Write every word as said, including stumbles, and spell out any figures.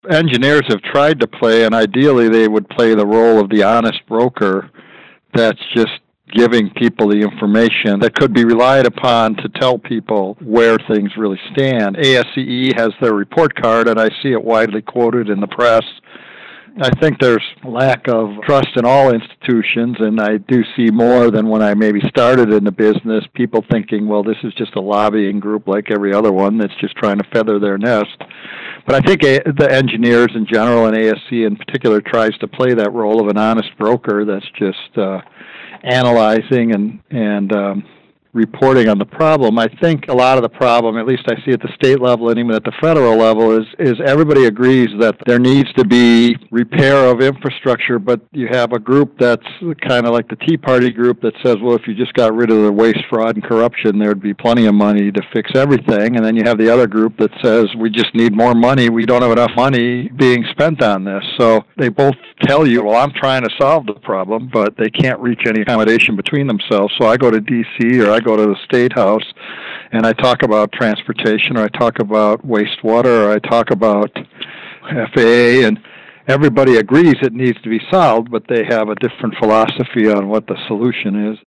engineers have tried to play, and ideally they would play the role of the honest broker that's just giving people the information that could be relied upon to tell people where things really stand. A S C E has their report card, and I see it widely quoted in the press. I think there's lack of trust in all institutions, and I do see more than when I maybe started in the business, people thinking, well, this is just a lobbying group like every other one that's just trying to feather their nest. But I think the engineers in general, and A S C in particular, tries to play that role of an honest broker that's just uh, analyzing and, and um, reporting on the problem. I think a lot of the problem, at least I see at the state level and even at the federal level, is, is everybody agrees that there needs to be repair of infrastructure, but you have a group that's kind of like the Tea Party group that says, well, if you just got rid of the waste, fraud, and corruption, there'd be plenty of money to fix everything. And then you have the other group that says, we just need more money. We don't have enough money being spent on this. So they both tell you, well, I'm trying to solve the problem, but they can't reach any accommodation between themselves. So I go to D C or I go to the State House and I talk about transportation, or I talk about wastewater, or I talk about F A A, and everybody agrees it needs to be solved, but they have a different philosophy on what the solution is.